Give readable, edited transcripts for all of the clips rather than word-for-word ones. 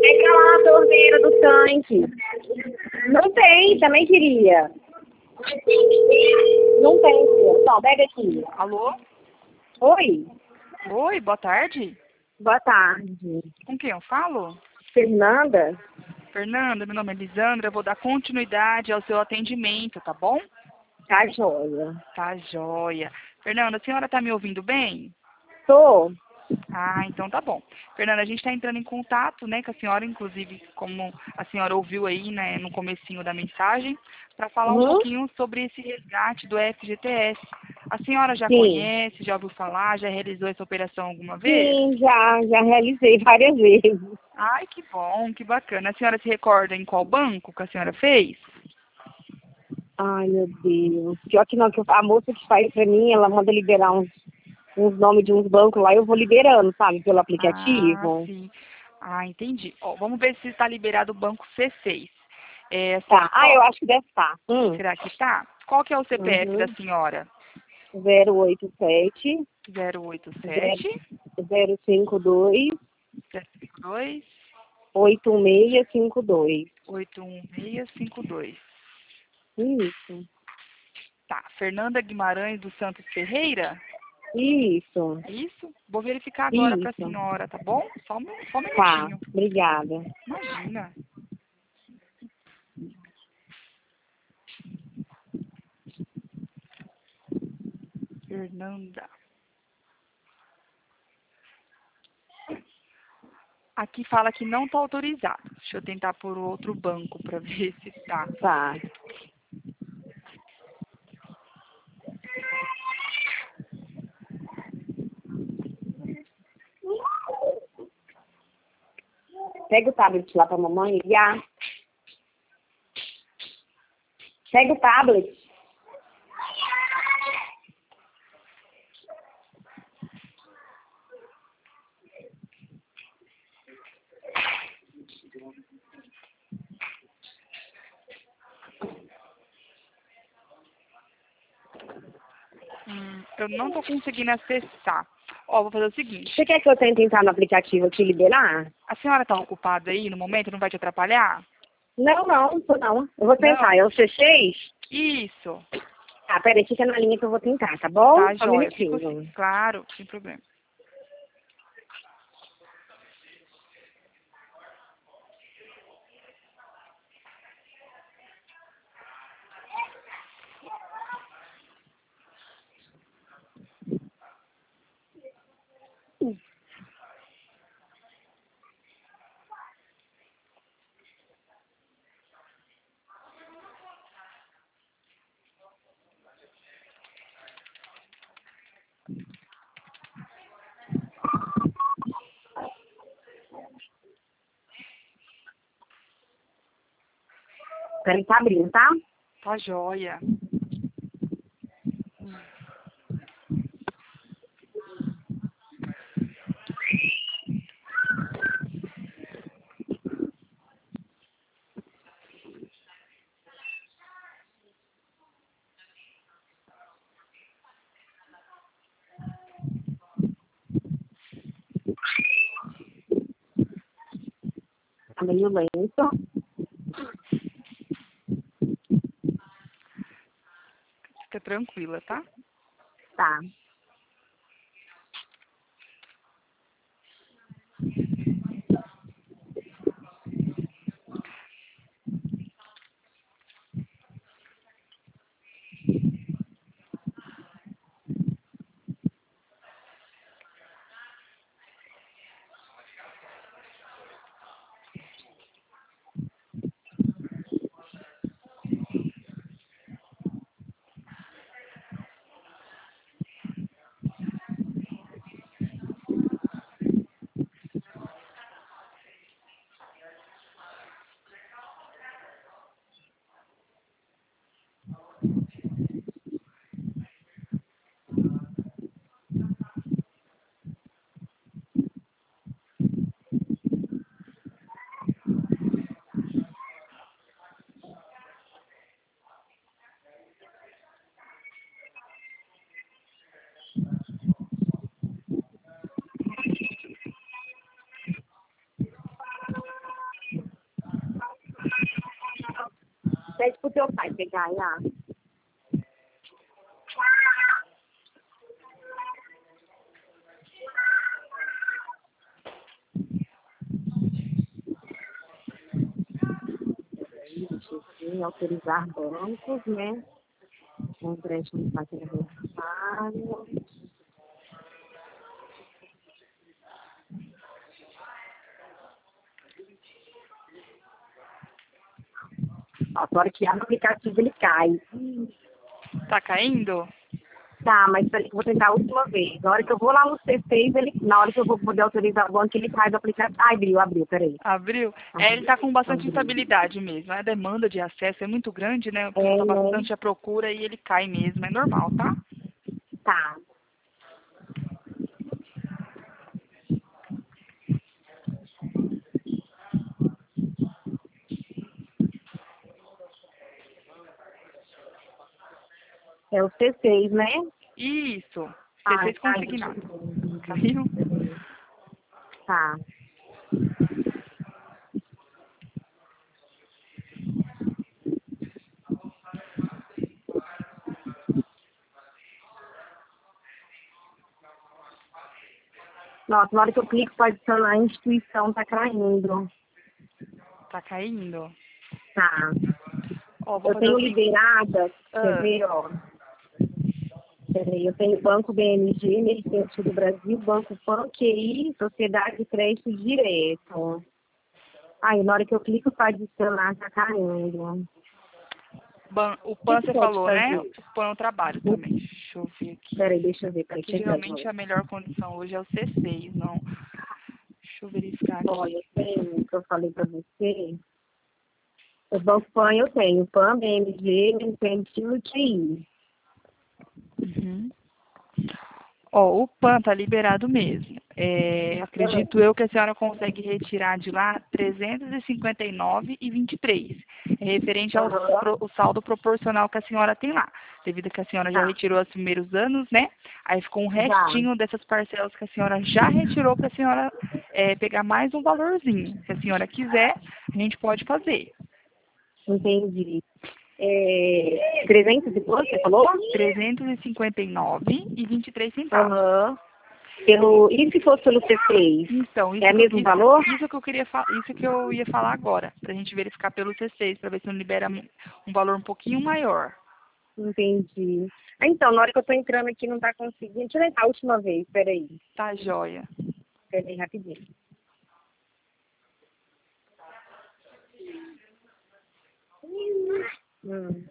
Pega lá a torneira do tanque. Não tem, também queria. Não tem, filha. Então, pega aqui. Alô? Oi, Oi, boa tarde. boa tarde. Com quem eu falo? Fernanda? Fernanda, meu nome é Lisandra, eu vou dar continuidade ao seu atendimento, tá bom? Tá joia. Tá joia. Fernanda, a senhora tá me ouvindo bem? Tô? Ah, então tá bom. Fernanda, a gente está entrando em contato, né, com a senhora, inclusive, como a senhora ouviu aí, né, no comecinho da mensagem, para falar um Uhum. pouquinho sobre esse resgate do FGTS. A senhora já Sim. conhece, já ouviu falar, já realizou essa operação alguma vez? Sim, já realizei várias vezes. Ai, que bom, que bacana. A senhora se recorda em qual banco que a senhora fez? Ai, meu Deus. Pior que não, que a moça que faz pra mim, ela manda liberar uns nomes de uns bancos lá, eu vou liberando, sabe, pelo Ah, aplicativo. sim. Ah, entendi. Ó, vamos ver se está liberado o banco C6. Tá. Ah, eu acho que deve estar. Será que está? Qual que é o CPF da Uhum. senhora? 087 087 052 752 8652. 81652. Isso. Tá. Fernanda Guimarães dos Santos Ferreira? Isso. É isso? Vou verificar agora para a Isso. senhora, tá bom? Só um Tá. minutinho. Obrigada. Imagina. Fernanda. Aqui fala que não está autorizado. Deixa eu tentar por outro banco para ver se está. Tá. Pega o tablet lá pra mamãe ligar. Pega o tablet. Eu não estou conseguindo acessar. Ó, vou fazer o seguinte. Você quer que eu tente entrar no aplicativo aqui e liberar? A senhora está ocupada aí no momento? Não vai te atrapalhar? Não, tô não. Eu vou tentar. Não? É o C6? Isso. Ah, peraí, fica na linha que eu vou tentar, tá bom? Tá, Só um joia. Fico assim. minutinho. Claro, sem problema. Peraí, tá abrindo, tá? Tá joia. Tá meio lento. Fica tranquila, tá? Tá. seu pai pegar lá. Autorizar bancos, né? Um empréstimo de aniversário. Ó, na hora que abre o aplicativo, ele cai. Tá caindo? Tá, mas peraí que eu vou tentar a última vez. Na hora que eu vou lá no C6, na hora que eu vou poder autorizar o banco, ele faz o aplicativo. Ai, abriu, peraí. Abriu? Ele tá com bastante instabilidade mesmo. A demanda de acesso é muito grande, né? Porque tá bastante a procura e ele cai mesmo. É normal, tá? Tá. É o C6, né? Isso. Ah, C6 tá. consignado. Caiu? Tá. Nossa, na hora que eu clico para adicionar a instituição, tá caindo. Tá caindo? Tá. Ó, vou Eu fazer tenho o seguinte. liberada, quer ver, ó. Peraí, eu tenho Banco BMG, Mercantil do Brasil, Banco PAN, QI, Sociedade de Crédito Direto. Aí, na hora que eu clico para adicionar, tá caindo. O O PAN que você pode falou, né? fazer? O PAN eu trabalho também. Deixa eu ver aqui. Peraí, deixa eu ver, peraí, Aqui chegando. geralmente a melhor condição hoje é o C6, não. Deixa eu verificar aqui. Olha, eu tenho o que eu falei para você. O Banco PAN eu tenho, PAN, BMG, Mercantil e QI. Uhum. Ó, o PAN tá liberado mesmo. Acredito eu que a senhora consegue retirar de lá 359,23. É referente ao o saldo proporcional que a senhora tem lá. Devido a que a senhora já retirou os primeiros anos, né? Aí ficou um restinho dessas parcelas que a senhora já retirou para a senhora pegar mais um valorzinho. Se a senhora quiser, a gente pode fazer. Entendi. 300 e quanto você falou? 359,23 centavos. Aham. E se fosse pelo C6? Então, É o mesmo valor? Isso que eu queria isso que eu ia falar agora, pra gente verificar pelo C6, para ver se não libera um valor um pouquinho maior. Entendi. Então, na hora que eu tô entrando aqui, não tá conseguindo. Deixa eu tentar a última vez, peraí. Tá joia. Peraí, rapidinho. Hum.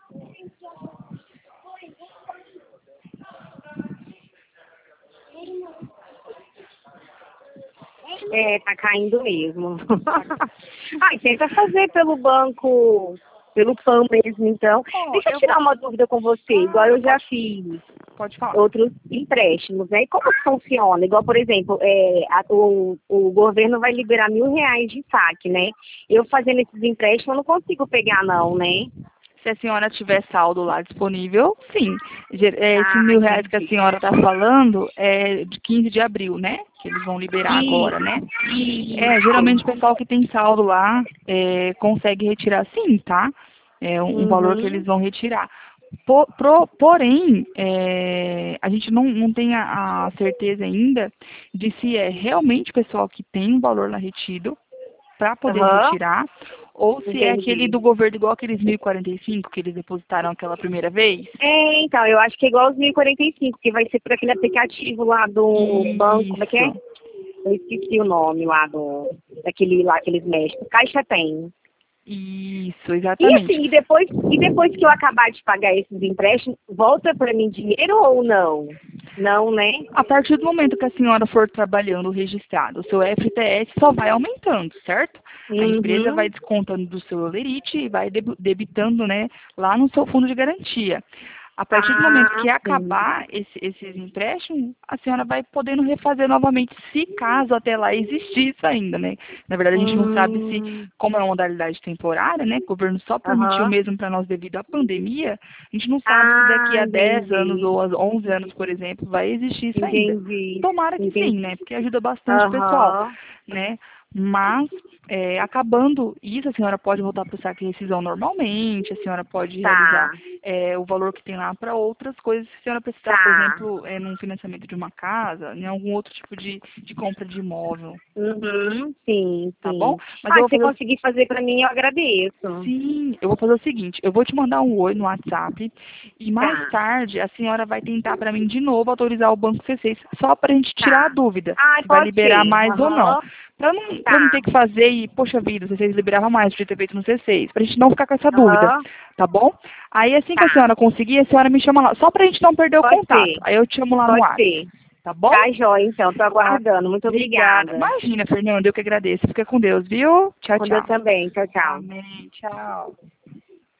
Tá caindo mesmo. Ai, tenta fazer pelo banco, pelo PAN mesmo, então. Deixa eu tirar uma dúvida com você, igual eu já fiz Pode falar. outros empréstimos, né? E como que funciona? Igual, por exemplo, o governo vai liberar R$ 1.000 de saque, né? Eu fazendo esses empréstimos, eu não consigo pegar, não, né? Se a senhora tiver saldo lá disponível, sim. Esses R$ 1.000 que a senhora está falando é de 15 de abril, né? Que eles vão liberar agora, né? Geralmente o pessoal que tem saldo lá consegue retirar sim, tá? É um valor que eles vão retirar. Porém, a gente não tem a certeza ainda de se é realmente o pessoal que tem um valor lá retido para poder retirar, ou se é aquele do governo, igual aqueles 1.045 que eles depositaram aquela primeira vez. Então, eu acho que é igual os 1.045, que vai ser por aquele aplicativo lá do banco, como é que é? Eu esqueci o nome lá aqueles médicos. Caixa tem. Isso, E exatamente. assim, depois que eu acabar de pagar esses empréstimos, volta para mim dinheiro ou não? Não, né? A partir do momento que a senhora for trabalhando registrado, o seu FTS só vai aumentando, certo? A empresa vai descontando do seu olerite e vai debitando, né, lá no seu fundo de garantia. A partir do momento que acabar esses empréstimos, a senhora vai podendo refazer novamente, se caso até lá existir isso ainda, né? Na verdade, a gente não sabe se, como é uma modalidade temporária, né? O governo só permitiu mesmo para nós devido à pandemia, a gente não sabe se daqui a 10 anos ou a 11 anos, por exemplo, vai existir isso ainda. Tomara que sim, né? Porque ajuda bastante o pessoal, né? Mas, acabando isso, a senhora pode voltar para o saque de rescisão normalmente, a senhora pode realizar o valor que tem lá para outras coisas, se a senhora precisar, por exemplo, num financiamento de uma casa, em algum outro tipo de compra de imóvel. Uhum, sim, Tá sim. bom? Mas Se eu vou você fazer... conseguir fazer para mim, eu agradeço. Sim, eu vou fazer o seguinte, eu vou te mandar um oi no WhatsApp e mais Tá. tarde a senhora vai tentar para mim de novo autorizar o Banco C6, só para a gente tirar a dúvida, Ah, se vai pode liberar ser. mais ou não. Aham. Pra não Tá. ter que fazer e, poxa vida, o C6 liberava mais, podia ter feito no C6, pra gente não ficar com essa dúvida, Aham. tá bom? Aí assim que a Tá. senhora conseguir, a senhora me chama lá, só pra gente não perder o Pode contato. ser. Aí eu te chamo lá no Pode WhatsApp, ser. tá bom? Tá, joia, então. Tô Ah, aguardando. Muito obrigada. obrigada. Imagina, Fernanda, eu que agradeço. Fica com Deus, viu? Tchau, Com Deus tchau. também. Tchau, tchau. Amém, tchau.